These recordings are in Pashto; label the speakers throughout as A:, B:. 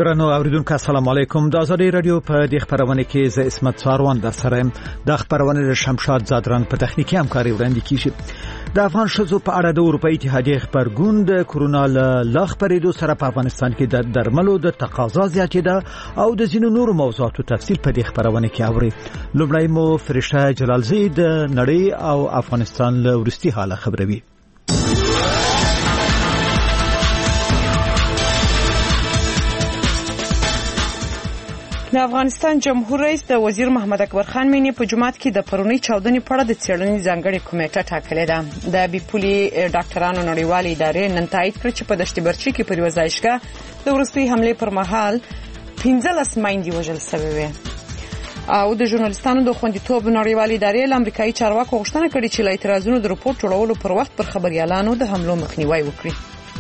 A: درنو اوریدونکو السلام علیکم. د ازادي رادیو په دې خبرونه کې ز اسمت ساروان در سره د خبرونه د شمشاد زادران په تخنیکی همکاري وړاندې کیږي. د افغان شذو په اړه د اروپאי اتحادیه خبرګون د کرونا له خبرېدو سره په افغانستان کې د درملو د تقاضا زیاتېده او د ځینو نورو موضوعاتو تفصیل په دې خبرونه کې اوري. لومړی مو فرشته جلالزی د نړۍ او افغانستان له ورستي حاله خبروي.
B: د افغانستان جمهور رئیس د وزیر محمد اکبر خان مینی په جمعات کې د پرونی چاودنې په اړه د څېړنې ځانګړې کمیټه ټاکلې ده. د بیپولي ډاکټرانو نړیوالې ادارې نن تایید کړ چې په دشت برچي کې پر یو ځایشګاه د وروستي حملې پر مهال 15 میندې وژل شوې وې. او د ژورنالیستانو د خوندیتوب نړیوالې ادارې له امریکایي چارواکو غوښتنه کړې چې له اعتراضونو د رپورټ جوړولو پر وخت پر خبريالانو د حملو مخنیوي وکړي.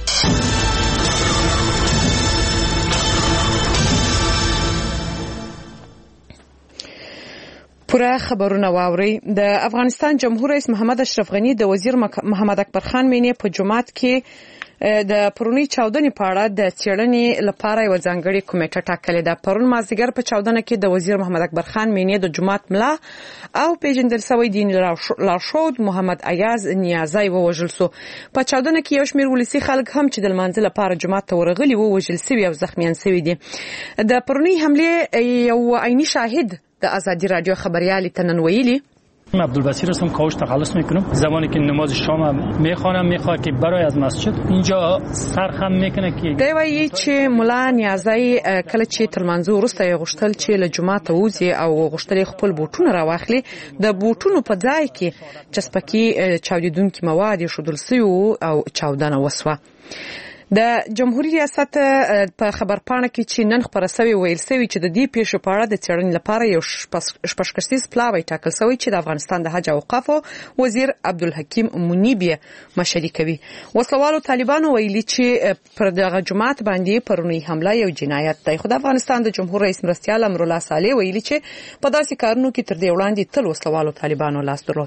B: پوره خبرونه واوري. د افغانستان جمهور رئیس محمد اشرف غنی د وزیر محمد اکبر خان مینی په جمعات کې د پرونی چاودنې په اړه د څېړنې لپاره یو ځانګړې کمیټه ټاکلې ده. پرون مازدیګر په چاودنه کې د وزیر محمد اکبر خان مینی د جمعات ملا او پیژندل شوی دین لارښود محمد ایاز نیازی ووژل شو. په چاودنه کې یو شمېر ولسی خلک هم چې د لمانځه لپاره جمعات ته ورغلي وو وژل شوي او زخمیان شوي دي. د پرونی حمله یو عیني شاهد د ازادی رادیو خبریالی تنن ویلی
C: عبدالبصیر هستم، کاوش تخلص میکنم. زمانی که نماز شام میخوانم میخواد که برای از مسجد اینجا سرخم میکنه که
B: دی وایي چې مولا نیازی کله چې تلمنځو وروسته غوښتل چې له جمعه ته وځي او غوښتل خپل بوټونه راواخلي. د بوټونو په ځای کې چسپکی چاودیدونکي مواد شودل سوي او چاودنه وسوه. د جمهوریت ریاست په خبرپاڼه کې چې نن خبره شوی ویل شوی چې د دې پیښو په اړه د څېړنې لپاره یو شپږکسیز پلاوی ټاکل شوی چې د افغانستان د حج او اوقافو وزیر عبدالحکیم منیبی مشري کوي. وسلوالو طالبانو ویلي چې پر دغه جماعت باندې پرونی حمله یو جنایت دی. خو د افغانستان د جمهور رئیس مرستیال امرالله صالح ویلي چې په داسې کارونو کې تر دې وړاندې تل وسلوالو طالبانو لاس درلود.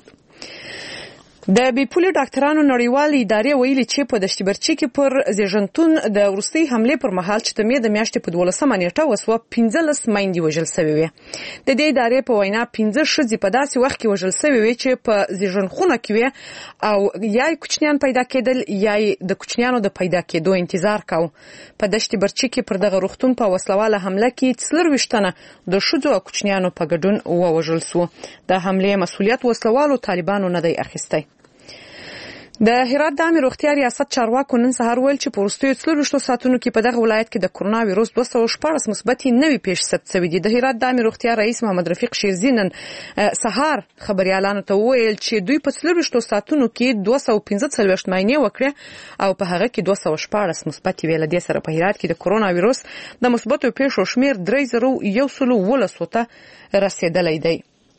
B: د بیپولي ډاکټرانو نړیوالې ادارې ویلي چې په دشت برچي کې پر زیږنتون د وروستي حملې پر مهال چې د میاشتې په 12 نیټه وسوه 15 میندې وژل شوې وې. د دې ادارې په وینا 15 ښځې په داسې وخت کې وژل شوې وې چې په زیږنخونه کې وې او یا کوچنیان پیدا کېدل یا د کوچنیانو د پیدا کېدو انتظار کاوه. په دشت برچي کې پر دغه روغتون په وسلواله حمله کې 24 تنه د ښځو او کوچنیانو په ګډون ووژل شو. د حملې مسؤلیت وسلوالو طالبانو نه دی اخیستی. د هرات د عامه روغتیا ریاست چارواکو نن سهار ویل چې په وروستیو 24 ساعتونو کې په دغه ولایت کې د کرونا وایروس 214 مثبت نوي پیښې ثبت شوې دي. د هرات د عامه روغتیا رئیس محمد رفیق شیرزی نن سهار خبريالانو ته ویل چې دوی په 24 ساعتونو کې 215 معاینې وکړه او په هغه کې 214 مثبت ویل دي. سره په هرات کې د کرونا وایروس د مثبتو پیښو شمیر 3011 ته رسیدلی دی.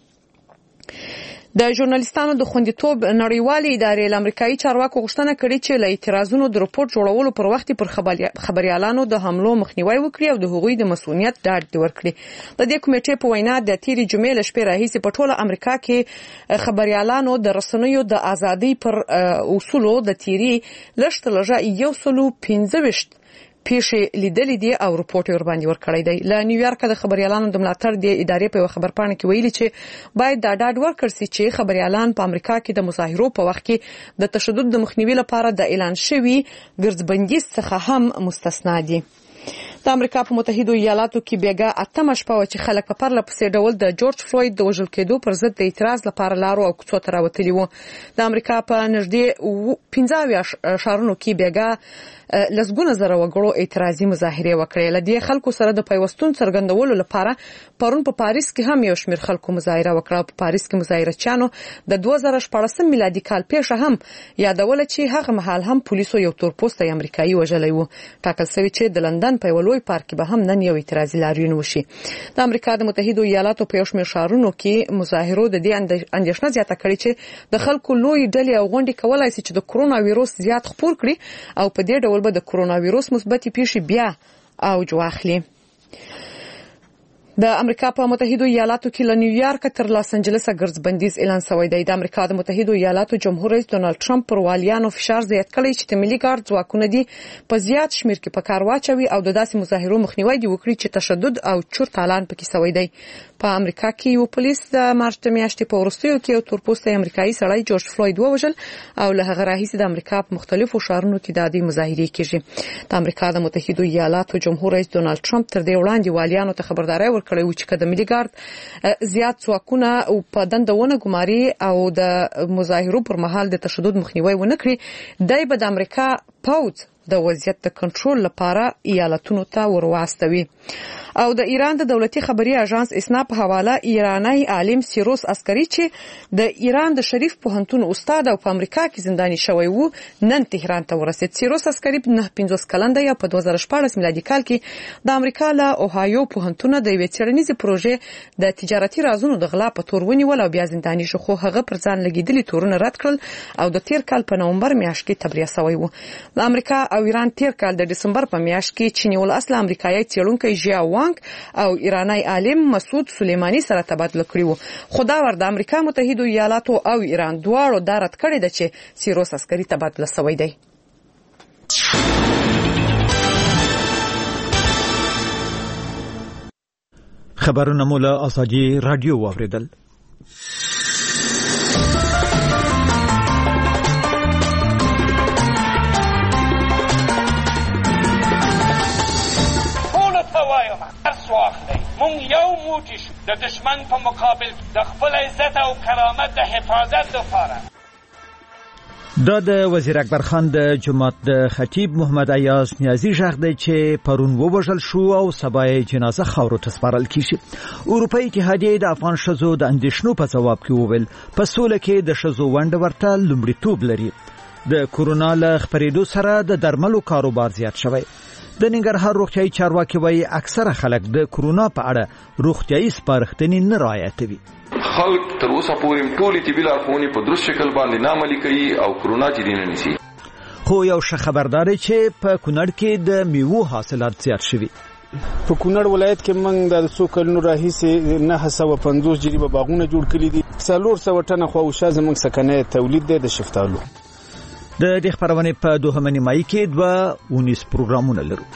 B: د ژورنالیستانو د خوندیتوب نړیوالې ادارې له امریکایي چارواکو غوښتنه کړې چې له اعتراضونو د رپورټ جوړولو پر وخت پر خبريالانو د حملو مخنیوي وکړي او د هغوی د مسؤلیت ډاډ ورکړي. د دې کمیټې په وینا د تیری جمعې له شپې راهیسې په ټوله امریکا کې خبريالانو د رسنیو د ازادۍ پر اصولو د تیری لږ لږه 115 پیښې لیدلې دي او رپورټ یې ورباندې ورکړی دی. له نیویارک د خبريالانو د ملاتړ د ادارې په خبرپاڼه کې ویلي چې باید دا ډاډ ورکړل شي چې خبريالان په امریکا کې د مظاهرو په وخت کې د تشدد د مخنیوي لپاره د اعلان شوی ګرځبندۍ څخه هم مستثنا دي. د امریکا په متحده ایالاتو کې بیګا 8 شپه چې خلک په پرله پسې ډول د جورج فلوید د وژل کېدو پر ضد د اعتراض لپاره لارو او کوڅو ته راوتلي وو. د امریکا په نږدې 15 ښارونو کې بیګا لسګونه زره وګړو اعتراضي مظاهره وکړې. لدې خلکو سره د پیوستون څرګندولو لپاره پرون په پاریس کې هم یو شمېر خلکو مظاهره وکړه. په پاریس کې مظاهرچیانو د 2014 میلادي کال پیښه هم یادول چې هغه مهال هم پولیسو یو تورپوستی امریکایي وژلی وو. ټاکل شوی چې د لندن په لوی پارک کې به هم نن یو اعتراضي لاریون وشي. د امریکا د متحده ایالاتو په یو شمېر ښارونو کې مظاهرو د دې اندېښنه زیاته کړې چې د خلکو لوی ډلې او غونډې کولای شي چې د کرونا وایروس زیات خپور کړي او په دې ډول به د کرونا وایروس مثبت پیښې بیا اوج واخلي. د امریکا په متحده ایالاتو کې له نیویارک تر لاس انجلس ګرځ بندیز اعلان شوی دی. د امریکا د متحده ایالاتو جمهور رئیس ډونالد ټرمپ پر والیانو فشار زیات کړی چې د ملي ګارد ځواکونه دي په زیات شمیر کې په کار واچوي او د داسې مظاهرو مخنیوي دی وکړي چې تشدد او چور تالان پکې شوی دی. په امریکا کې یو پولیس د مارچ میاشتې په وروستیو کې یو تورپوستی امریکایي سړی جورج فلوید ووژل او له هغه راهیسې د امریکا په مختلفو ښارونو کې د دې مظاهرې کیږي. د امریکا د متحده ایالاتو جمهور رئیس ډونالد ټرمپ تر دې وړاندې والیانو ته خبرداري ورکړې و چې د ملي ګارد زیات ځواکونه او په دندونه ګماري او د مظاهرو پر مهال د تشدد مخنیوي ونه کړي، دای به د امریکا پوځ د وضعیت د کنټرول لپاره ایالتونو ته ورواستوي. او د ایران د دولتي خبري اژانس اسنا په حواله ایرانی عالم سیروس عسکری چې د ایران د شریف پوهنتون استاد او په امریکا کې زنداني شوی وو نن تهران ته ورسید. سیروس عسکری په 50 کلن دی په 2014 میلادي کال کې د امریکا له اوهایو پوهنتون د یوې څېړنیزې پروژې د تجارتي رازونو د غلا په تور ونیول او بیا زنداني شو، خو هغه پر ځان لګیدلي تورونه رد کړل او د تیر کال په نومبر میاشت کې تبرئه شوی وو. د امریکا او ایران تیر کال د دسمبر په میاشت کې چینی ول اصل امریکایي څېړونکی ژیا او ایرانی عالم مسعود سلیمانی سره تبادله کړی وو. خدا ور د امریکا متحده ایالاتو او ایران دواړو دارت کړی د چې سیروس عسکری تبادله شوی دی.
A: خبرونه مولا اساجي رادیو واوریدل.
D: مونږ یو موټی شو د دشمن په مقابل د خپل عزت او کرامت د حفاظت لپاره.
A: دا د وزیر اکبر خان د جماعت د خطیب محمد ایاز نیازی ژغ دی چې پرون ووژل شو او سبا یې جنازه خاورو ته سپارل کیږي. اروپایي اتحادیه د افغان ښځو د اندېښنو په ځواب کې وویل په سوله کې د ښځو ونډه ورته لومړیتوب لري. د کورونا له خپرېدو سره د درملو کاروبار زیات شوی. د ننګرهار روغتیايي چارواکي وايي اکثره خلک د کورونا په اړه روغتیايي سپارښتنې نه رعایتوي.
E: خلک تر اوسه پورې ټولې طبي لارښوونې په درست شکل باندې نه عملي کوي او کورونا جدي نه نیسي.
A: خو یو ښه خبردار چې په کونړ کې د میوو حاصلات زیات شوي.
F: په کونړ ولایت کې موږ د 2 کلونو راهیسې 950 جریبه باغونه جوړ کړي دي. 400 ټنه خواوشا زموږ سکنه تولید دی د شفتالو.
A: د دې خبرونه په دوهمه نیمایي کې 19 پروګرامونه لرو.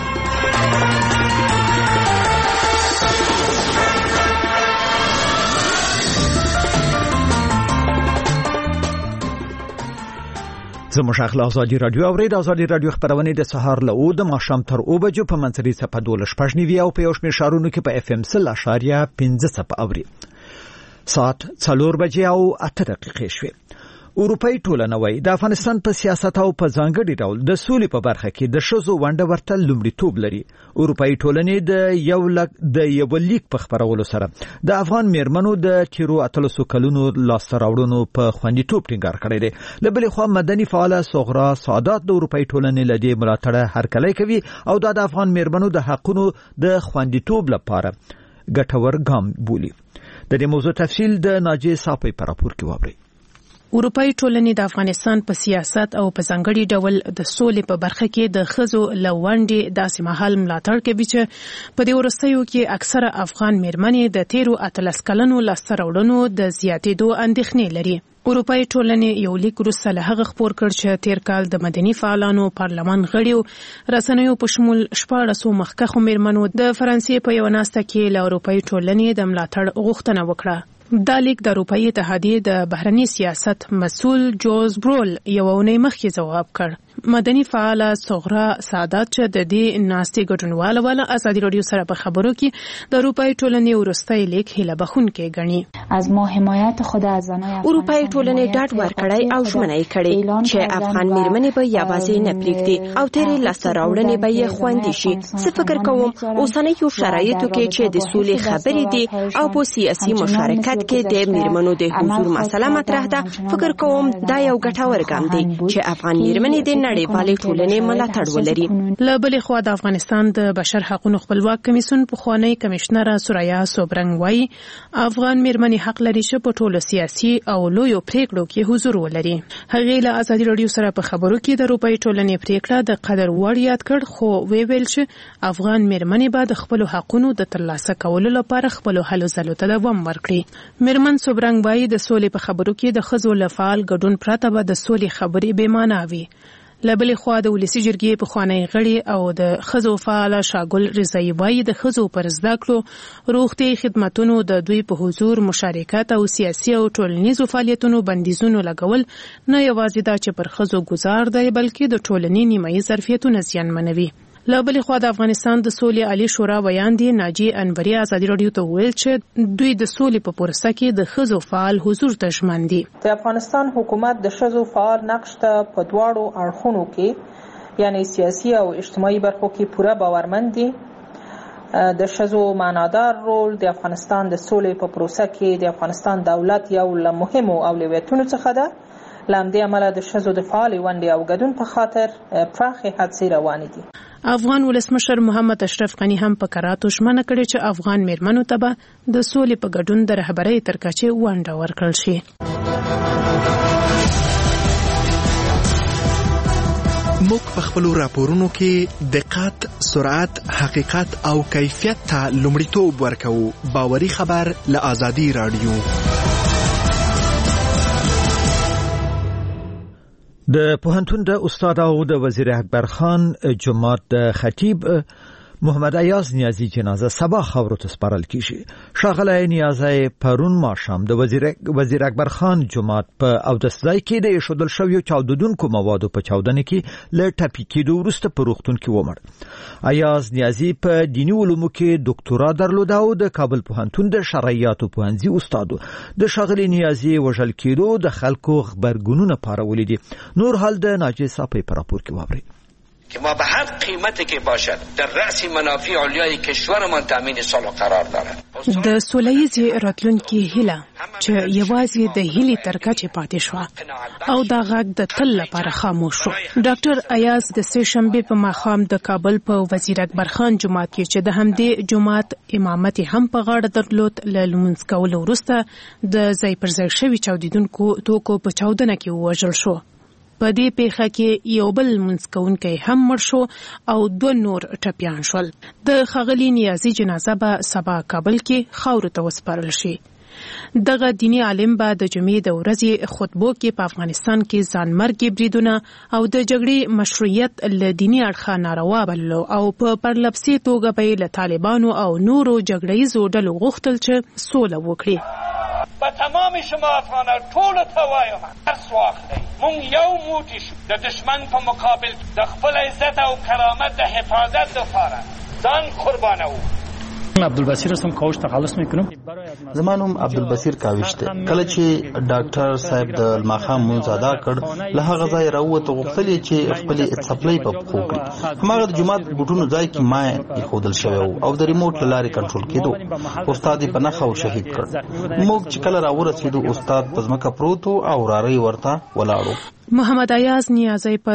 A: زموږ اخلاق ازادي رادیو اورید. ازادي رادیو خبرونه د سهار له 9 د ماښام تر 2 بجو په منځري څپه 12 او په یو شمېر شهرونو کې په FM 0.5 څپه اوري. ساعت 4 بجې او 8 دقیقې شوې. اروپایي ټولنه وايي د افغانستان په سیاست او په ځانګړي ډول د سولې په برخه کې د ښځو ونډه ورته لومړیتوب لري. اروپایي ټولنې د یو لیک په خبرولو سره د افغان میرمنو د تیرو 800 کلونو لاسته راوړنو په خوندیتوب ټینګار کړی دی. له بلې خوا مدني فعاله صغرا سعادت د اروپایي ټولنې له دې ملاتړه هرکلی کوي او د افغان میرمنو د حقونو د خوندیتوب لپاره ګټور ګام بولي. د دې موضوع تفصیل د ناجیه صافی په راپور کې واورئ.
G: اروپایي ټولنې د افغانستان په سیاست او په ځانګړي ډول د سولې په برخه کې د ښځو لونډې داسې مهال ملاتړ کوي چې په دې وروستیو کې اکثره افغان میرمنې د تیرو 18 کلونو لاسته راوړنو د زیاتېدو اندېښنې لري. اروپایي ټولنې یو لیک وروسته له هغه خپور کړ چې تیر کال د مدني فعالانو، پارلمان غړیو، رسنیو په شمول 14 مخکښو میرمنو د فرانسې په یو ناسته کې له اروپایي ټولنې د ملاتړ غوښتنه وکړه. دا لیک د اروپایي اتحادیې د بهرني سیاست مسؤل جوز برول یو اونۍ مخکې ځواب کړ. مدني فعاله صغرا سعادت چې د دې ناستې ګډونواله ولا ازادي رادیو سره په خبرو کې د اروپایي ټولنې ورستۍ لیک هیله بخونکې غني.
H: از ما حمایت خود از زنای
I: اروپایي ټولنې ډاډ ورکړی او ژمنه یې کړې چې افغان میرمنې به یوازې نه پرېږدي او تیرې لاسته راوړنې به یې خوندي شي. زه فکر کوم اوسنیو شرایطو کې چې د سولې خبرې دي او په سیاسي مشارکت کې د میرمنو د حضور مسله مطرح ده، فکر کوم دا یو ګټور ګام دی چې افغان میرمنې د نړیوالې ټولنې ملاتړ ولري.
G: له بلې خوا د افغانستان د بشر حقوقو خپلواک کمیسیون پخوانی کمشنر سوریا سوبرنګ وايي افغان میرمنې حق لري چې په ټولو سیاسي او لویو پریکړو کې حضور ولري. هغې له ازادي راډیو سره په خبرو کې د اروپאי ټولنې پریکړه د قدر وړ یاد کړ، خو ویل چې افغان میرمنې به د خپل حقونو د ترلاسه کولو لپاره خپل هلو ځلو ته دوام ورکړي. میرمن سوبرنګ وايي د سولې په خبرو کې د ښځو له فعال ګډون پرته به د سولې خبرې بې معنا وي. له بلې خوا د ولسي جرګې پخوانی غړي او د ښځو فعاله شاګل رضایي وايي د ښځو پر زده کړو، روغتیايي خدماتونو د دوی په حضور، مشارکت او سیاسي او ټولنیزو فعالیتونو بندیزونو لګول نه یوازې دا چې پر ښځو ګزار دی بلکې د ټولنې نیمایي ظرفیتونه زیانمنوي. له بلې خوا د افغانستان د سولې عالی شورا ویاندې ناجی انوري ازادي راډیو ته ویل چې دوی د سولې په پروسه کې د ښځو فعال حضور ته ژمن دي.
J: د افغانستان حکومت د ښځو فعال نقش ته په دواړو اړخونو کې یعنی سیاسي او اجتماعي برخو کې پوره باورمند دي. د ښځو معنادار رول د افغانستان د سولې په پروسه کې د افغانستان دولت یو له مهمو اولویتونو څخه ده. لامدې عمله د ښځو د فعال ونډې او ګډون په خاطر پراخې هڅې روانې دي.
G: افغان ولسمشر محمد اشرف غنی هم په کراتو ژمنه کړې چې افغان میرمنو ته به د سولې په ګډون د رهبرۍ تر کچې ونډه ورکړل شي.
K: موږ په خپلو راپورونو کې دقت، سرعت، حقیقت او کیفیت ته لومړیتوب ورکوو. باوري خبر له ازادي راډیو.
A: د پوهنتون د استاد او د وزیر اکبر خان جماعت د خطیب محمد ایاز نیازی جنازه سبا خاورو ته سپارل کیږي. ښاغلی نیازی پرون ماښام د وزیر اکبر خان جماعت په اودسځای کې د ایښودل شویو چاودیدونکو موادو په چاودنه کې له ټپي کېدو وروسته په روغتون کې ومړ. ایاز نیازی په دیني علومو کې ډاکټورا درلوده او د کابل پوهنتون د شرعیاتو پوهنځي استاد. د ښاغلي نیازی وژل کېدو د خلکو غبرګونونه پارولي دي. نور حال د ناجی صافی په راپور کې واورئ.
L: که ما به هر قیمتی که باشد در رأس منافع علیای کشورمان تامین صلح قرار دارد.
G: د سوله‌ییزې راتلونکي هیله چې یوازې د هیلې تر کچې پاتې شوه او دا غږ د تل لپاره خاموش شو. ډاکټر ایاز د سې شنبې په ماښام د کابل په وزیر اکبر خان جماعت کې چې د همدې جماعت امامت هم په غاړه درلود له لمونځ کولو وروسته د ځای پر ځای شوي چاودیدونکو توکو په چاودنه کې ووژل شو. په دې پیښه کې یو بل منځ کوونکی هم مړ شو او 2 نور ټپیان شول. د ښاغلي نیازي جنازه به سبا کابل کې خاورو ته وسپارل شي. دغه دینی عالم به د جمعې د ورځې خطبو کې په افغانستان کې ځانمرګي بریدونه او د جګړې مشروعیت له دینی اړخه ناروا بللو او په پرلپسې توګه به له طالبانو او نورو جګړهیزو ډلو غوښتل چې سوله وکړي.
D: با تمام شما افغانان ټول ته وایم درس واخلئ. مونږ یو موټی شو د دشمن په مقابل د خپل عزت او کرامت د حفاظت لپاره ځان قربانوو.
C: عبدالبصیر هستم کاوش تخلص میکنم.
M: زما نوم عبدالبصیر کاوش دی. کله چې ډاکټر صاحب د ماښام مونځ ادا کړ له هغه ځای راووت غوښتل چې خپل څپلۍ په پښو کړي. هماغه د جومات بوټونو ځای کې ما ایښودل شوی او د ریموټ له لارې کنټرول کېدو. استاد یې په نښه او شهید کړ. موږ چې کله راورسېدو استاد په ځمکه پروت او رارۍ ورته ولاړو.
G: محمد ایاز نیازی په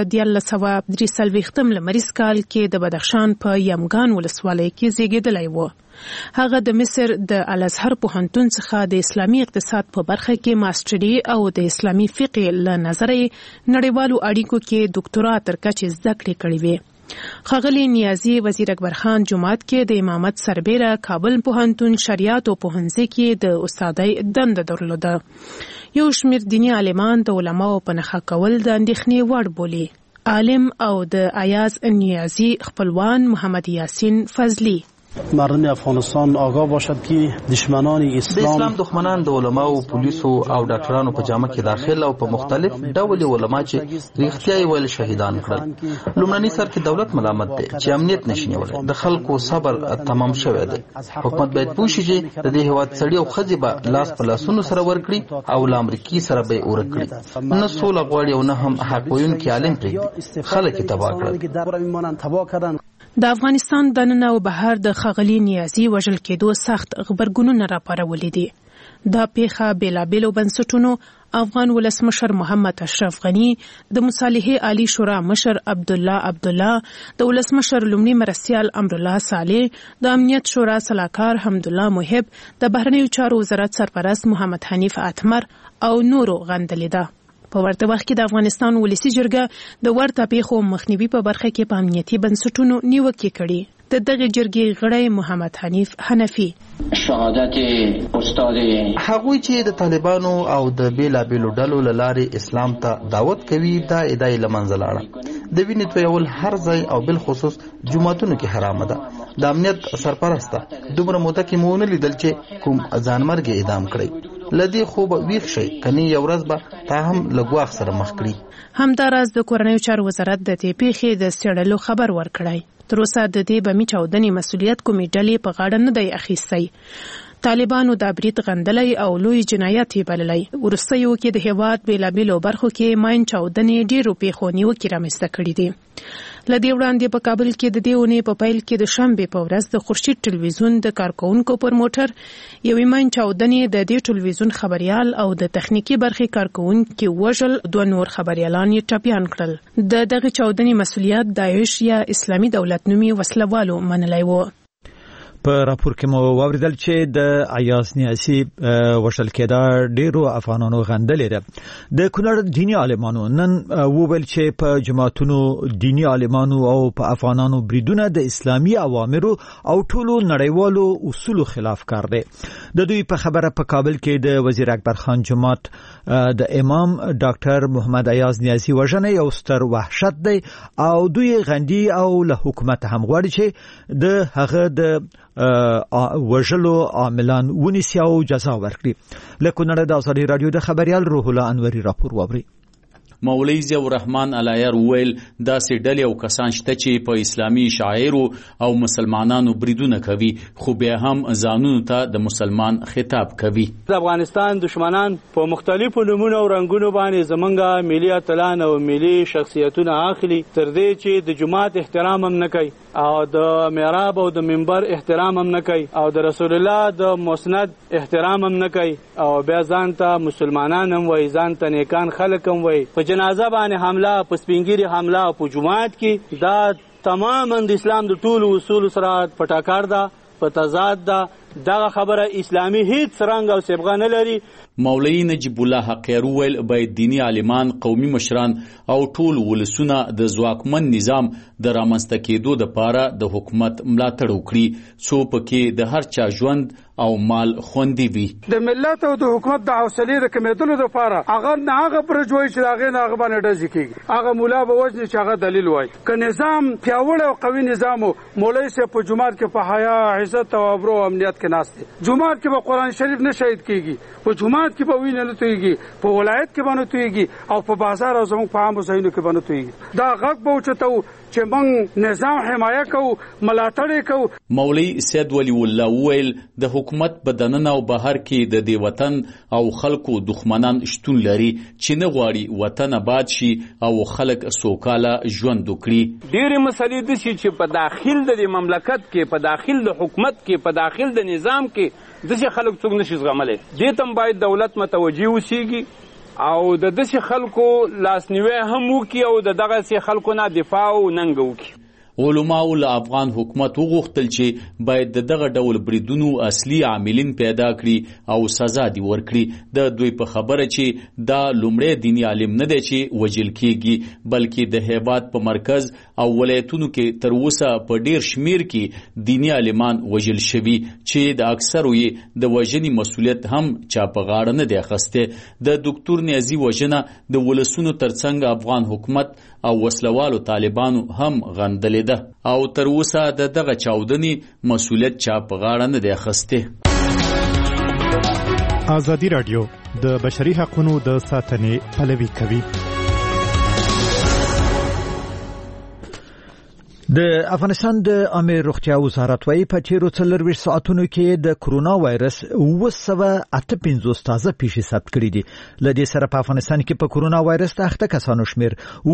G: 1943 لمریز کال کې د بدخشان په یمګان ولسوالۍ کې زیږیدلی و. هغه د مصر د الازهر پوهنتون څخه د اسلامي اقتصاد په برخه کې ماستري او د اسلامي فقه له نظره نړیوالو اړیکو کې ډاکټورا تر کچې زده کړې کړې وې. ښاغلي نیازي وزیر اکبر خان جماعت کې د امامت سربیره کابل پوهنتون شریعت او پوهنځي کې د استادۍ دنده درلوده. یو شمیر دینی عالمان د علماو په نښه کول د اندېښنې وړ بولي. عالم او د ایاز نیازی خپلوان محمد یاسین فضلی
N: مردم افغانستان آگاه باشد که دشمنان
M: اسلام دښمنان د علماو، پولیسو او ډاکټرانو په جامه کې داخل او په مختلف ډول علما چې ریښتیا یې ویل شهیدان کړل. لومړني سر کې دولت ملامت دی چې امنیت نشي نیولی. د خلکو صبر تمام شوی دی. حکومت باید پوه شي چې د دې هېواد سړي او ښځې به لاس په لاسونو سره ورکړي او له امریکې سره به یې ورک کړي. نه سوله غواړي او نه هم حق ویونکي عالم پرېږدي. خلک یې تباه کړل.
G: د افغانستان دننه او بهر د ښاغلي نیازي وژل کېدو سخت غبرګونونه راپارولي دي. دا پیښه بېلابېلو بنسټونو افغان ولسمشر محمد اشرف غنی، د مصالحې عالی شورا مشر عبدالله، د ولسمشر لومړي مرستیال امرالله صالح، د امنیت شورا سلاکار حمدالله محب، د بهرنیو چارو وزارت سرپرست محمد حنیف اتمر او نورو غندلې ده. په ورته وخت کې د افغانستان ولسی جرګه د ورته پیښو مخنیوي په برخه کې په امنیتي بنسټونو نیوکې کړي. د دغه جرګې غړی محمد حنیف حنفي
O: شهادت استاد
M: هغوی چې د طالبانو او د بیلابیلو ډلو له لارې اسلام ته دعوت کوي دا ادعای له منځه لاړه. د وینې تویول هر ځای او بل خصوص جوماتونو کې حرامه ده. د امنیت سرپرسته دومره موده کې مو ونه لیدل چې کوم ځانمرګ اعدام کړی. لدی خوب ویښ شي کني یو ورځ به تا هم لګواخ سره مخ کړي.
G: همداراز د کورنیو چارو وزارت د دې پیښې د څېړلو خبر ورکړی. تر اوسه د دې بمي چاودنې مسؤلیت کومې ډلې په غاړه نه دی اخیستی. طالبانو د برید غندلی او لوی جنایت یې بللی. وروستیو کې د هېواد بېلابېلو برخو کې ماین چاودنې ډېرو پیښو نیوکې رامنځته کړي دي. له دې وړاندې په کابل کې د دې اونۍ په پیل کې د شنبې په ورځ د خورشید ټلویزیون د کارکونکو پر موټر یوې ماین چاودنې د دې ټلویزیون خبریال او د تخنیکی برخې کارکونکي وژل، 2 نور خبریالان یې ټپیان کړل. د دغه چاودنې مسؤلیت داعش یا اسلامي دولت نومي وسلوالو منلی و.
A: په راپور کې مو واوریدل چې د عیاض نیاسي وشل کېدا ډیرو افغانانو غندلې ده. د کونړ دینی عالمانو نن وویل چې په جماعتونو دینی عالمانو او په افغانانو بریدونه د اسلامي اوامرو او ټولو نړیوالو اصولو خلاف کار دی. د دوی په خبره په کابل کې د وزیر اکبر خان جماعت د امام ډاکټر محمد عیاض نیاسي وژنه یو ستر وحشت دی او دوی غندي او له حکومت هم غواړي چې د هغه د وژلو عاملان ونیسي او جزا ورکړي. لکه نړۍ د ازادي رادیو د خبريال روح الله انوري راپور وابري.
P: مولوی ضیاء الرحمن علایر ویل داسې ډلې او کسان شته چې په اسلامي شاعرو او مسلمانانو بریدونه کوي خو بیا هم ځانونو ته د مسلمان خطاب کوي.
Q: د افغانستان دشمنان په مختلفو نمونه او رنگونو باندې زمونږه ملي اتلان او ملي شخصیتونه اخلي تر دې چې د جماعت احترام هم نه کوي او د محراب او د منبر احترام هم نه کوي او د رسول الله د مسند احترام هم نه کوي او بیا ځان ته مسلمانان هم وایي، ځان ته نیکان خلک هم وایي. په جنازه باندې حمله، په سپینګیری حمله، په جماعت کې دا تماما د اسلام د ټولو اصول سره په ټکر ده، په تضاد ده. دغه خبره اسلامي هیڅ رنګ او صبغه نه لري.
P: مولوی نجیب الله حقیر ویل باید دینی عالمان، قومي مشران او ټول ولسونه د ځواکمن نظام د رامنځته کېدو لپاره د حکومت ملاتړ وکړي څو پکې د هر چا ژوند او مال خوندي وي.
Q: د ملت او د حکومت د حوصلې د کمیدلو لپاره هغه برجوي چې هغه نه هغه باندې ډزې کیږي، هغه مولا به وجني چې هغه دلیل وایي. که نظام پیاوړی او قوي نظام مولوی صاحب په جماعت کې په حیا، عزت او ابرو امنیت کې ناشته، جماعت کې به قرآن شریف نه شهید کیږي، په جماعت کې به وینه نه تویږي، په ولایت کې به نه تویږي او په بازار او زموږ په عامو ځایونو کې به نه تویږي. دا غږ به اوچتو چې موږ نظام حمایه کوو، ملاتړ کوو.
P: مولوی سید ولی الله ویل د حکومت په دننه او بهر کې د دې وطن او خلکو دښمنان شتون لري چې نه غواړي وطن آباد شي او خلک سوکاله ژوند وکړي.
Q: ډېرې مسلې دي چې په داخل د مملکت کې، په داخل د حکومت کې، په داخل د نظام کې داسې خلک څوک نشي زغملی. دې ته باید دولت متوجه اوسیږي او د داسې خلکو لاسنیوی هم وکړي او د دغسې خلکو نه دفاع او ننګ وکړي.
P: علماء له افغان حکومت وغوښتل چې باید دغه ډول بریدونو اصلي عاملین پیدا کړي او سزا دی ورکړي. د دوی په خبره چې دا لومړی دینی عالم نه دی چې وژل کیږي بلکې د هیواد په مرکز او ولایتونو کې تر اوسه په ډیر شمیر کې دینی عالمان وژل شوي چې د اکثرو یې د وژنې مسؤلیت هم چا په غاړه نه دی اخیستی. د ډاکټر نیازي وژنه د ولسونو ترڅنګ افغان حکومت او وسلوالو طالبانو هم غندلې ده او تر اوسه د دغه چاودنې مسؤلیت چا په غاړه نه دی اخیستی.
K: ازادي رادیو د بشري حقوقو د ساتنې پلوي کوي.
A: د افغانستان د عامه روغتیا وزارت وايي په تیرو 24 ساعتونو کې د کرونا وایرس 958 تازه پیښې ثبت کړې دي. لدې سره په افغانستان کې په کرونا وایرس د اخته کسانو شمیر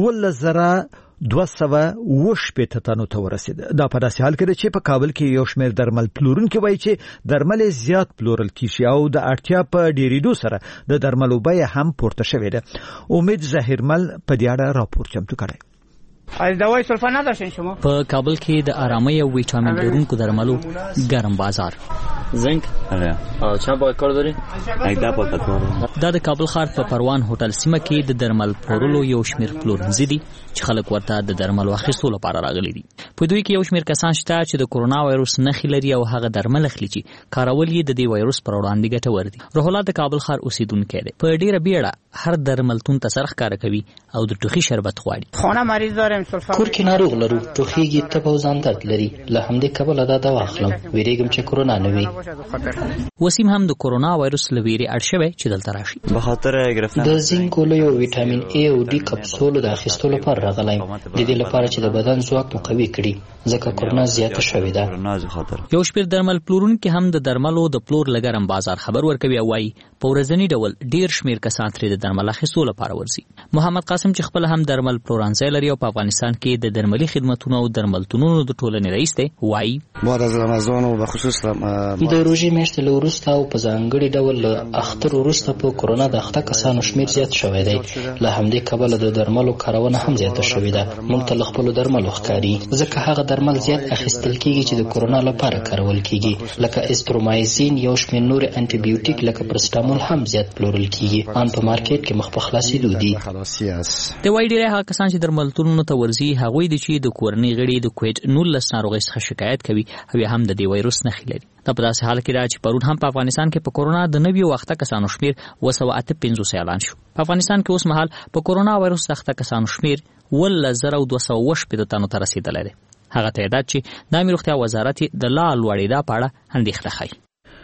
A: 1,280 تنو ته ورسید. دا په داسې حال کې چې په کابل کې یو شمیر درمل پلورونکي وایي چې درمل زیات پلورل کیږي او د اړتیا په ډیریدو سره د درملو بیه هم پورته شوې ده. امید ظاهرمل په دې اړه راپور چمتو کړی.
R: دوائی سلفا نداشتین شما؟
S: په کابل کې د آرامۍ او ویټامین لرونکو درملو ګرم بازار.
T: زنک او چا په کار داري؟ ایدا په کار.
S: دا د کابل ښار په پروان هوټل سیمه کې د درمل پلورلو یو شمیر پلورنځي دي چې خلک ورته د درملو اخیستلو لپاره راغلي دي. په دوی کې یو شمیر کسان شته چې د کرونا وایرس نښې لري او هغه درمل اخلي چې کارول یې د دې وایرس پر وړاندې ګټور دي. روح الله د کابل ښار اوسیدونکی دی. په ډیره بیړه هر درملتون ته سر ښکاره کوي او د ټوخي شربت غواړي.
R: خانه مریض دارم سلفا.
U: کور کې ناروغ لرو، ټوخیږي، تب او ځان درد لري. له همدې کبله دا دوا اخلم. ویریږم چې کرونا نه وي.
S: وسیم هم د کرونا وایرس له ویرې اړ شوی چې دلته راشي.
T: به خاطر گرفتن
U: د زینک او ویټامین ای او ډي کپسول د اخیستلو لپاره راغلایم. د دې لپاره چې د بدن ځواک مقوي کړي ځکه کرونا زیاته شوې ده.
S: یو شمېر درمل پلورونکي هم د درملو د پلور لګرم بازار خبر ورکوي او وايي په ورځني ډول ډیر شمېر کسان ترې د درمل اخیستلو لپاره ورځي. محمد قاسم چې خپل هم درمل پلورنځی لري او په افغانستان کې د درملي خدماتو او درملتونونو د ټولنې رئیس دی، وايي
U: بعد از رمضان او بخصوص د روژې میاشتې له وروسته او په ځانګړي ډول له اختر وروسته په کرونا د اخته کسانو شمېر زیات شوی دی. له همدې کبله د درملو کارونه هم زیاته شوې ده. موږ ته له خپلو درملو ښکاري ځکه هغه درمل زیات اخیستل کیږي چې د کرونا لپاره کارول کیږي لکه استرومایسین، یو شمېر نور انټي بیوټیک لکه پرسټامول هم زیات پلورل کیږي. ان په مارکیټ کې مخ په خلاصېدو دي.
S: د وایي ډېری هغه کسان چې درملتونونو ته ورځي هغوی دي چې د کورنۍ غړي د کووډ-19 ناروغۍ څخه شکایت کوي او یا هم د دې وایرس نښې لري. دا په داسې حال کې ده چې پرون هم په افغانستان کې په کرونا د نویو اخته کسانو شمېر 958 اعلان شو. په افغانستان کې اوس مهال په کرونا وایرس اخته کسانو شمېر 1,280 تنو ته رسېدلی دی. هغه تعداد چې د عامه روغتیا وزارت د لا لوړېدا په اړه اندېښنه ښيي.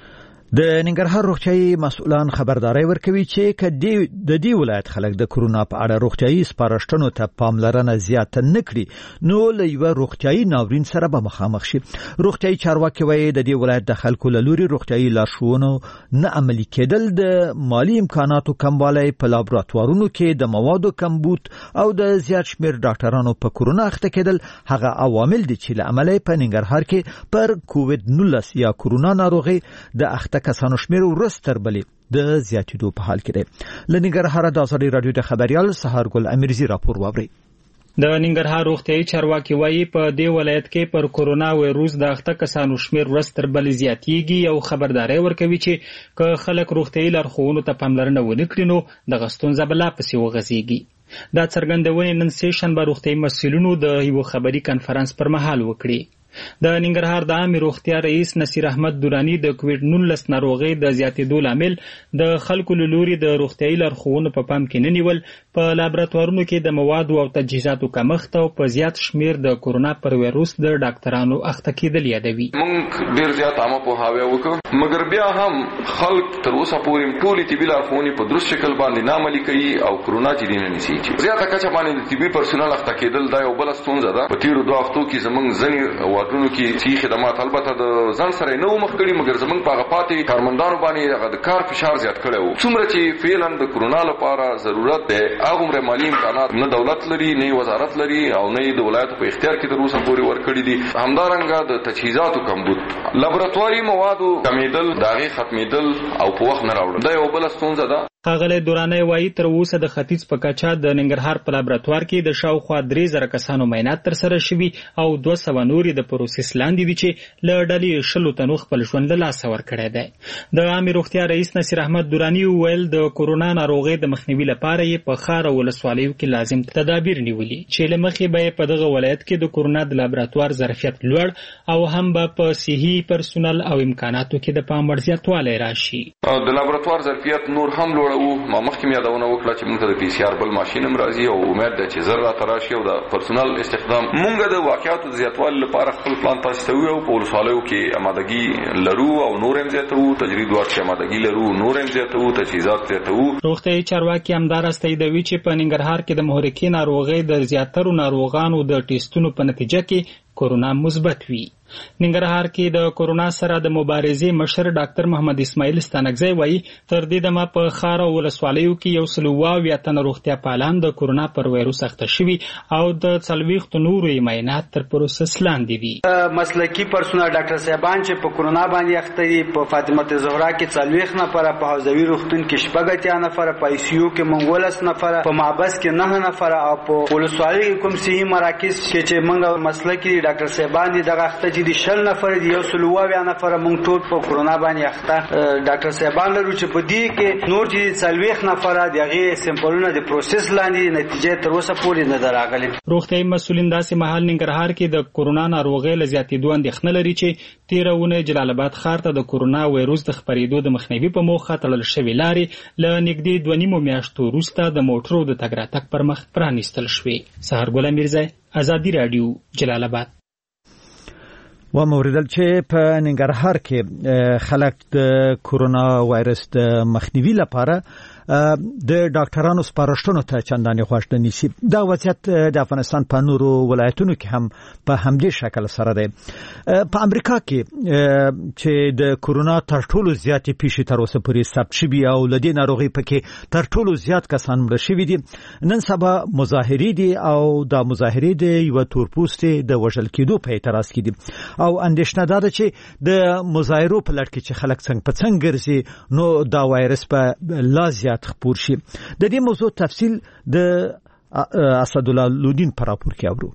A: د ننګرهار روغتیايي مسؤلان خبرداري ورکوي چې کدی د دې ولایت خلک د کرونا په اړه روغتیايي سپارښتنو ته پاملرنه زیاته نکړي نو له یو روغتیايي ناورین سره به مخامخ شي. روغتیايي چارواکي وایي د دې ولایت د خلکو له لوري روغتیايي لارښوونو نه عملي کېدل، د مالی امکاناتو کموالی، په لابراتوارونو کې د موادو کمبود او د زیات شمېر ډاکټرانو په کرونا اخته کېدل هغه عوامل دي چې له امله په ننګرهار کې پر کووډ-19 یا کرونا ناروغي د اخته کسانو شمیر ورستر بلی د زیاتېدو په حال کې دی. لنګرهار د ازادي رادیو د خبريال سهارګل امیرزي راپور واوري.
C: د ننګرهار روغتیايي چارواکي وایي په دې ولایت کې پر کرونا وایروس د اخته کسانو شمیر ورستر بلی زیاتېږي او خبرداري ورکوي چې که خلک روغتیايي لارښوونو ته پاملرنه ونه کړي نو د غستون زبلا پسې وغځيږي. دا څرګندونه نن سه شنبه روغتیايي مسؤلینو د یو خبري کانفرنس پر مهال وکړي. د ننګرهار د عامه روغتیا رئیس نصیر احمد دورانی د کووډ-19 ناروغۍ د زیاتېدو لامل د خلکو له لوري د روغتیايي لارښوونو په پام کې نه نیول، په لابراتوارونو کې د موادو او تجهیزاتو کمښت او په زیات شمیر د کرونا پر وایروس د ډاکټرانو اخته کېدل یادوي.
E: موږ ډېر زیات عامه پوهاوی وکړو مګر بیا هم خلک تر اوسه پورې ټولې طبي لارښوونې په درست شکل باندې نه عملي کوي او کرونا جدي نه نیسي. زیاته کچه باندې د طبي پرسونل اخته کېدل دا یو بل ستونزه ده. په تیرو 2 هفتو کې زموږ ځینې واردونو کې چې خدمات البته د ځان سره نه مخ کړي مګر زموږ په غپاتې کارمندانو باندې هغه د کار فشار زیات کړي وو. څومره چې فعلا د کرونا لپاره ضرورت ده هغه عمر مالی امکانات نه دولت لري نه وزارت لري او نه د ولایت په اختیار کې تر اوسه پورې ورکړي دي. همدارنګه د تجهیزاتو کمبود، لابراتواري موادو کمیدل، داغي ختمیدل او په وخت نه راوړل دا یو بل ستونزه ده.
C: ښاغلی دورانی وایي تر اوسه د ختیځ په کچه د ننګرهار په لابراتوار کې د شاوخوا 3,000 کسانو معاینات ترسره شوي او 200 نورې د پروسس لاندې دي چې له ډلې 100 تنو خپل ژوند له لاسه ورکړی دی. د عامه روغتیا رئیس نصیر احمد دورانی وویل د کرونا ناروغۍ د مخنیوي لپاره یې په ښار او ولسوالیو کې لازم تدابیر نیولي چې له مخې به په دغه ولایت کې د کرونا د لابراتوار ظرفیت لوړ او هم به په صحي پرسونل او امکاناتو کې د پام وړ زیاتوالی راشي.
E: د لابراتوار ظرفیت نور هم لوړ وو. ما مخکې یادونه وکړه چې موږ ته د پی سی آر بل ماشین هم راځي او امید ده چې زر راته راشي او د پرسونل استخدام موږ د واقعیاتو د زیاتوالي لپاره خپل پلان تاسو ته ویو. په ولسوالیو کې آمادګي لرو او نور هم زیاتو، تجرید ورکړه آمادګي لرو، نور هم زیاتو، تجهیزات زیاتو.
C: روغتیايي چارواکي همدار استایدوي چې په ننګرهار کې د محرکي ناروغۍ د زیاترو ناروغانو د ټیسټونو په نتیجه کې کورونا مثبت وي. ننګرهار کې د کورونا سره د مبارزې مشر ډاکټر محمد اسماعیل ستانکزی وایي تر دې دمه په ښار او ولسوالیو کې 128 تنه روغتیا پالان د کورونا پر وایروس اخته شوي او د 40 نورو معاینات تر پروسس لاندې دي.
B: مسلکي پرسونل ډاکټر صاحبان چې په کورونا باندې اخته دي په فاطمه زهرا کې 40 نفر، په حوزوي روغتون کې 80 نفر، په آی سی یو کې 19 نفر، په معبس کې 9 نفر او په ولسوالۍ کې کوم صحي مراکز چې موږ مسلکي ډاکټر صاحبان دي دغه اخته دي 60 نفر دي، 128 نفر موږ ټول په کورونا باندې اخته ډاکټر صاحبان لرو چې په دې کې نور چې 40 نفر دي هغه سیمپلونه د پروسس لاندې نتیجه تر اوسه پورې نه دراغلي.
C: روغتیايي مسولین داسې مهال ننګرهار کې د کورونا ناروغۍ له زیاتېدو اندېښنه لري چې تیرونه جلال آباد ښار ته د کورونا وایروس د خپرېدو د مخنیوي په موخه تړل شوې لارې له نږدې 2.5 میاشتو وروسته د موټرو د تګ راتګ پر مخ پرانیستل شوې. سحرګل میرزا، آزادي رادیو، جلال آباد.
A: و موردل چې په ننګرهار کې خلک د کورونا وایرس د مخنیوي لپاره د ډاکټرانو سپارښتنو ته چندانې غوږ نه نیسي. دا وضعیت د افغانستان په نورو ولایتونو کې هم په همدې شکل سره دی. په امریکا کې چې د کورونا تر ټولو زیاتې پیښې تر اوسه پورې ثبت شوي او له دې ناروغۍ پکې تر ټولو زیات کسان مړه شوي دي، نن سبا مظاهرې دي او دا مظاهرې د یو تورپوستې د وژل کېدو په اعتراض کې دي او اندېښنه ده چې د مظاهرو په لړ کې چې خلک څنګ په څنګ ګرځي نو دا وایرس په لا زیات خپور شي. د دې موضوع تفصیل د اسدالله لودین پر راپور کې اورو.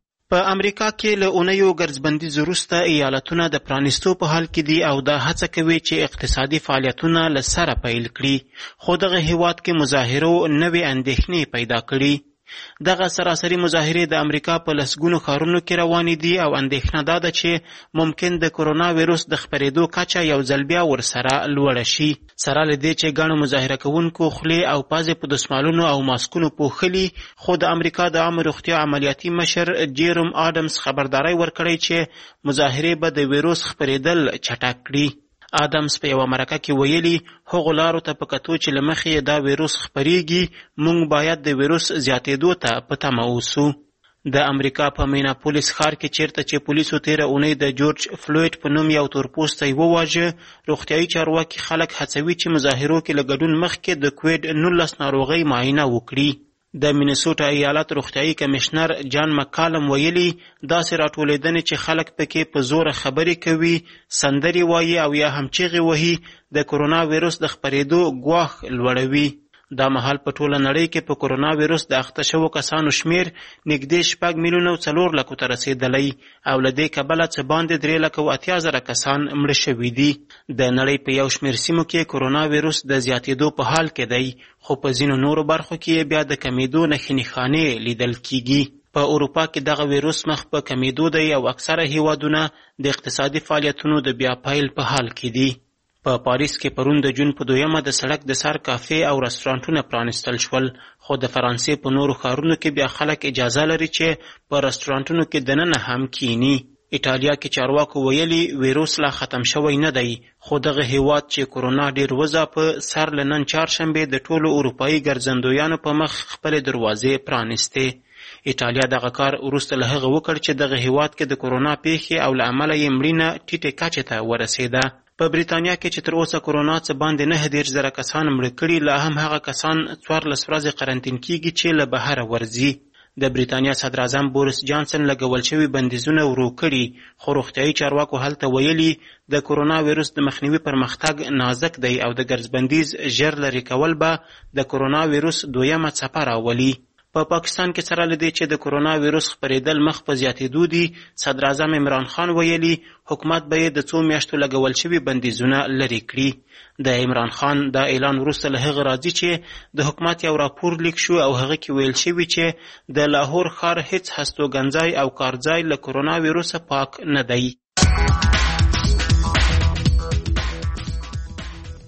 V: په امریکا کې له اونیو ګرځبندي وروسته ایالتونه د پرانیستو په حال کې دي او دا هڅه کوي چې اقتصادي فعالیتونه له سره پیل کړي، خو دغه هیواد کې مظاهرو نوې اندېښنې پیدا کړي. دغه سراسري مظاهرې د امریکا په لسګونو ښارونو کې روانې دي او اندېښنه دا ده چې ممکن د کورونا وایروس د خپرېدو کچه یو ځل بیا ورسره لوړه شي. سره له دې چې ګڼو مظاهره کوونکو خولې او پازې په دسمالونو او ماسکونو پوښلي، خو د امریکا د عامه روغتیا عملیاتي مشر جیروم آدمز خبرداری ورکړی چې مظاهرې به د وایروس خپرېدل چټک کړي. آدمز په یوه مرکه کې ویلي هغو لارو ته په کتو چې له مخې دا وایروس خپریږي، موږ باید د وایروس زیاتېدو ته په تمه اوسو. د امریکا په میناپولیس ښار کې چیرته چې پولیسو تیره اونۍ د جورج فلوید په نوم یو تورپوستی وواژه، روغتیایي چارواکي خلک هڅوي چې مظاهرو کې له ګډون مخکې د کوویډ 19 ناروغۍ معاینه وکړي. د مینیسوټا ایالت روغتیایي کمشنر جان مکالم ویلي داسې راټولېدنې چې خلک پکې په زوره خبرې کوي، سندرې وایي او یا هم چیغې وهي د کورونا وایروس د خپرېدو ګواښ لوړوي. دا مهال په ټوله نړۍ کې په کورونا وایروس د اخته شوو کسانو شمیر نږدې 6 میلیونه 4 لکو ته رسېدلی او له دې کبله څه باندې 3,80,000 کسان مړه شوي دي. د نړۍ په یو شمیر سیمو کې کورونا وایروس د زیاتېدو په حال کې دی، خو په ځینو نورو برخو کې بیا د کمیدو نښې نښانې لیدل کیږي. په اروپا کې دغه وایروس مخ په کمیدو دی او اکثره هیوادونه د اقتصادي فعالیتونو د بیا پیل په حال کې دي. په پاریس کې پرون د جون په 2 د سړک د سر کافې او رستورانټونه پرانیستل شول، خو د فرانسې په نورو ښارونو کې بیا خلک اجازه لري چې په رستورانټونو کې دننه هم کینی. ایټالیا کې چارواکو ویلي وایروس لا ختم شوی نه دی، خو دغه هیواد چې کورونا ډیر وځاپه سر له نن چهارشنبې د ټولو اروپایي ګرځندویانو په مخ خپلې دروازې پرانیستې. ایټالیا دغه کار وروسته له هغه وکړ چې دغه هیواد کې د کورونا پیښې او له امله یې مړینه ټیټې کچې ته ورسېده. په بریتانیا کې چې تر اوسه کورونا څه باندې 9,000 کسان مړه کړي، لا هم هغه کسان 14 ورځې قرنطین کیږي چې له بهره ورځي. د بریتانیا صدر اعظم بوریس جانسن لګول شوي بندیزونه ورو کړي، خو روغتیایي چارواکو هلته ویلي د کورونا وایروس د مخنیوي پرمختګ نازک دی او د ګرځبندیز ژر لرې کول به د کورونا وایروس 2مه څپه راولي. په پاکستان کې سره لدې چې د کورونا وایروس خپرېدل مخ په زیاتېدو دي، صدر اعظم عمران خان ویلي حکومت به یې د 2 میاشتو لګول شوي بندیزونه لرې کړي. د عمران خان دا اعلان وروسته له هغه راځي چې د حکومت یو راپور لیک شو او هغه کې ویل شوي چې د لاهور ښار هیڅ هستوګنځای او کارځای له کورونا وایروسه پاک نه دی.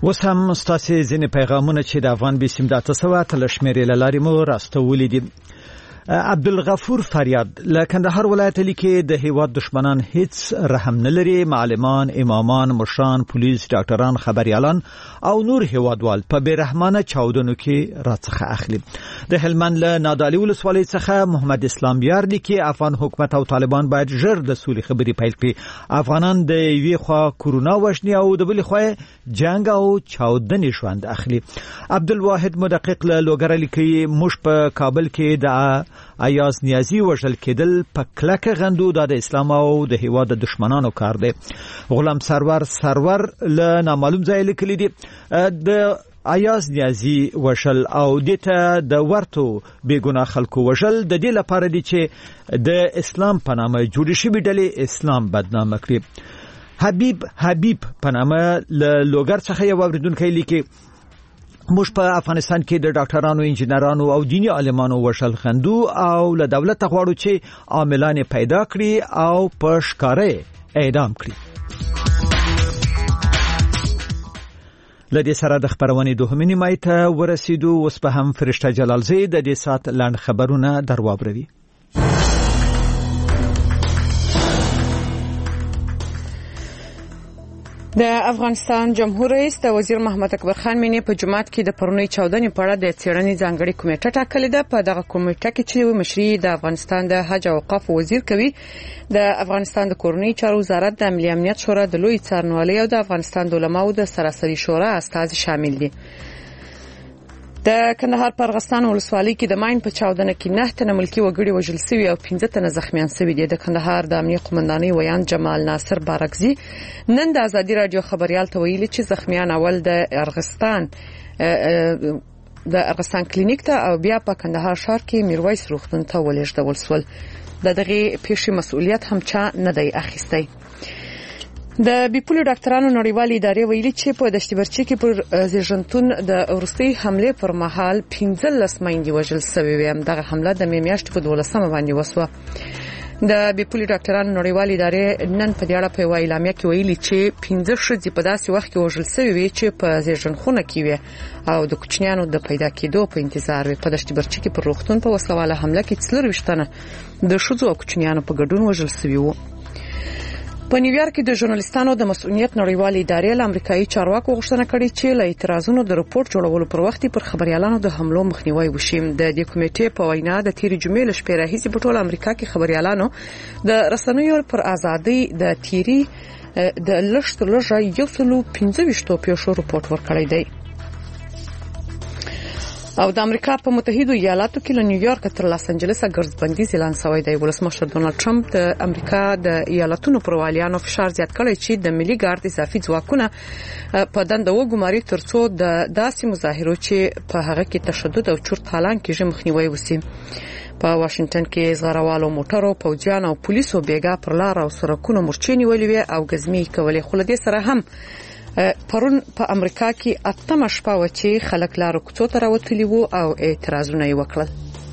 A: وسم ستاسي ځینې پیغامونه چې د افغان بیسیم د 800 لشمېرې لارې مو راستولې دي. عبدالغفور فریاد له کندهار ولایت لیکي د هیواد دشمنان هیڅ رحم نه لري. معلمان، امامان، مشران، پولیس، ډاکټران، خبريالان او نور هیوادوال په بیرحمانه چاودنو کې راڅخه اخلي. د هلمند له نادعلي ولسوالۍ څخه محمد اسلام یار لیکي افغان حکومت او طالبان باید ژر د سولې خبرې پیل کړي. افغانان د یوې خوا کورونا وژني او د بلې خوا جنگ او چاودنې ژوند اخلي. عبدالواحد مدقق له لوګر لیکي موږ په کابل کې د ایاز نیازی وژل کېدل په کلکه غندو د اسلام او د هیواد د دشمنانو کار دی. غلام سرور له نامعلوم ځای لیکلی دی د ایاز نیازی وژل او دته د ورتو بیګناه خلکو وژل د دې لپاره دی چې د اسلام په نامه جوړ شوی ډلې اسلام بدنامه کړي. حبیب په نامه له لوګر څخه یو اوریدونکی لیکي موږ په افغانستان کې د ډاکټرانو، انجینرانو او دینی عالمانو وژل خندو او له دولت غواړو چې عاملان پیدا کړي او په ښکارې اعدام کړي. لدې سره د خبرونې دوهمې نیمایي ته ورسېدو. اوس به هم فرشته جلالزی د دې سات لاند خبرونه درواوروي.
F: د افغانستان جمهور رئیس د وزیر محمد اکبر خان مینې په جماعت کې د پرونی 14 په اړه د څېړنې ځانګړي کمیټه ټاکلې ده. په دغه کمیټه کې چې مشري د افغانستان د حج او اوقاف وزیر کوي، د افغانستان د کورنۍ چارو وزارت، د ملي امنیت شورا د لوی څارنوالۍ او د افغانستان د علماو د سراسري شورا استازي شامل دي. د کندهار په ارغستان ولسوالۍ کې د ماین په چاودنه کې 9 تنه ملکی وګړي وژل شوي او 15 تنه زخمیان شوي دي. د کندهار د امنیه قومندانۍ ویان جمال ناصر بارکزي نن د ازادي رادیو خبريال ته ویلي چې زخمیان اول د ارغستان کلینیک ته او بیا په کندهار ښار کې میرویس روغتون ته ولېږدول شول. دغه پیښې مسؤلیت هم چا نه دی اخیستی. د بیپولو ډاکټرانو نړیوالې ادارې ویلي چې په دشت برچي کې پر زیږنتون د ورستۍ حمله پر مهال 15 میندې وژل شوې وي. دغه حمله د میاشتې په 12 باندې وسوه. د بیپولو ډاکټرانو نړیوالې ادارې نن په دې اړه په اعلامیه کې ویلي چې 15 ښځې په داسې وخت کې وژل شوې وي چې په زیږنخونه کې وي او د کوچنیانو د پیدا کېدو په انتظار وي. په دشت برچي کې پر روغتون په وسواله حمله کې 24 تنه د ښځو او کوچنیانو په ګډون وژل شوي وو. په نیویارک کې د ژورنالیستانو د مسؤلیت نړیوالې ادارې له امریکایي چارواکو غوښتنه کړې چې له اعتراضونو د رپورت جوړولو پر وخت پر خبريالانو د حملو مخنیوي وشي. د دې کمیټې په وینا د تیرې جمعې له شپې راهیسې په ټوله امریکا کې خبريالانو د رسنیو پر ازادۍ د تیري د لږه 125 پیښو رپورت ورکړی دی. او د امریکا په متحده ایالاتو کې له نیویارک تر لاس انجلس ګرځبندي اعلان شوی دی. ولسمشر ډونالد ټرمپ د امریکا د ایالاتونو پر والیانو فشار زیات کړی چې د ملي ګارد اضافي ځواکونه په دنده وګماري ترڅو د داسې مظاهرو چې په هغه کې تشدد او چورت حالان کې مخنیوي وشي. په واشنگټن کې زغروالو موټرو، پوځیان او پولیسو بیګا پر لار او سړکونو مورچې نیولې وي او ګزمې کولې. خو له دې سره هم پرون په امریکا کې 8 شپه و چې خلک لارو کوڅو ته راوتلي وو او اعتراضونه یې وکړل.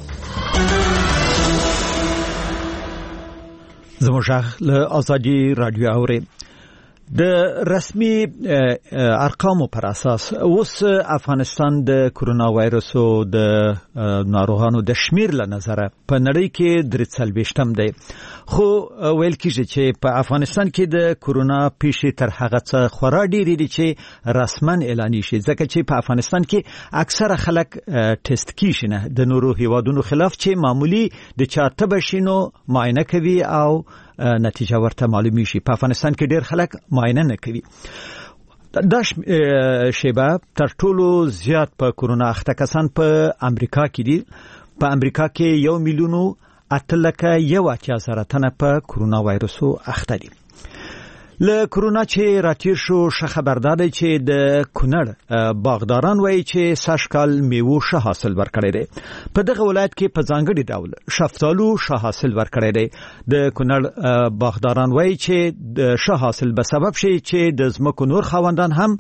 A: زموږ له ازادي رادیو اوري د رسمي ارقامو پر اساس اوس افغانستان د کورونا وایرسو د ناروغانو د شمیر له نظره په نړۍ کې 43م دی. خو ویل کېږي چې په افغانستان کې د کورونا پیښې تر هغه څه خورا ډېرې دي چې رسمن اعلان شي، ځکه چې په افغانستان کې اکثره خلک ټیسټ کیږي نه د نورو هیوادونو خلاف چې معمولی د چا تبه شینو معاینه کوي او نتیجه ورته معلومی شي. په افغانستان کې ډېر خلک معاینه نه کوي. دا شیبه تر ټولو زیات په کورونا اخته کسان په امریکا کې دي. په امریکا کې 1,8,000 تنه په کورونا وایرسو اخته دي. له کورونا چې راتیر شو خبردار دی چې د کونړ باغداران وایي چې ساشکال میوه شه حاصل ورکړی دی. په دغه ولایت کې په ځانګړي ډول شفتالو شه حاصل ورکړی دی. د کونړ باغداران وایي چې د شه حاصل به سبب شي چې د ځمکو نور خاوندان هم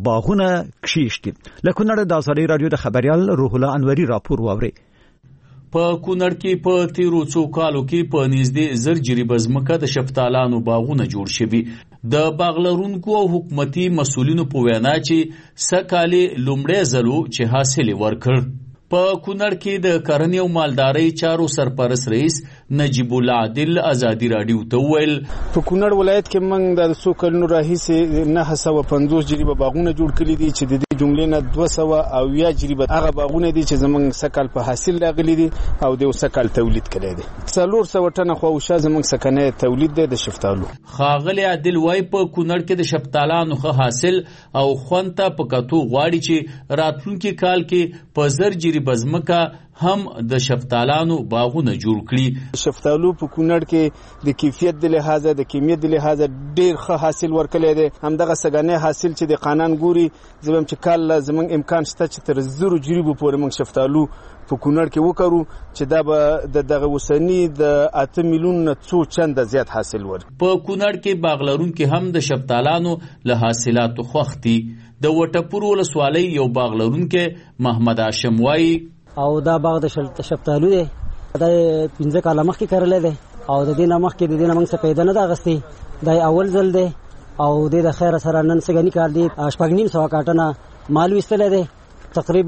A: باغونه کښیږدي. له کونړ د ازادي رادیو د خبريال روح الله انوري راپور واوري.
P: په کونړ کې په تیرو څو کالو کې په نږدې 1000 جریبه ځمکه د شفتالانو باغونه جوړ شوي. د باغ لرونکو او حکومتي مسؤلینو په وینا چې سکالې لومړی ځلو چې حاصل ورکړ. په کونړ کې د کرنې او مالدارۍ چارو سرپرست رئیس نجیب الله عادل ازادي راډیو ته وویل
H: په کونړ ولایت کې موږ د 2 کلونو راهیسې 950 جریبه باغونه جوړ کړي دي چې د دې جملې نه 200 جریبه هغه باغونه دي چې زموږ سکال په حاصل راغلي دي او د سکال تولید کړي دي. 400 ټنه خواوشا زموږ سکنه تولید دی د شفتالو.
P: خاغلی عادل وای په کونړ کې د شفتالانو ښه حاصل او خوانته په کتو غواړي چې راتلونکي کال کې په 1000 جریبه بزمکه هم د شفتالانو باغونه جوړ کړي.
H: شفتالو په کونړ کې د کیفیت د لحاظه د کمیت د لحاظه ډیر ښه حاصل ورکړی دی. همدغه سګانه حاصل چې د قانون ګوري زموږ چې کال زموږ امکان شته چې تر 0 جریبو پورې موږ شفتالو په کونړ کې وکړو چې دا به دغه وسنی د 8 میلیون څو چند زیات حاصل ور.
P: په کونړ کې باغلرونکو هم د شفتالانو له حاصلاتو خوختي. د وټپور ولسوالۍ یو باغلرونکو محمد هاشم وای
I: او دا باغ د شفتالو دی دا 15 کال مخکې کړل دی او د دې نامخ کې د دې نامنګ څخه پیدا نه دا غستي دا اول ځل دی او د خیر سره نن سګنی کار دی 8.5 کاټنه مال وستل دی تقریبا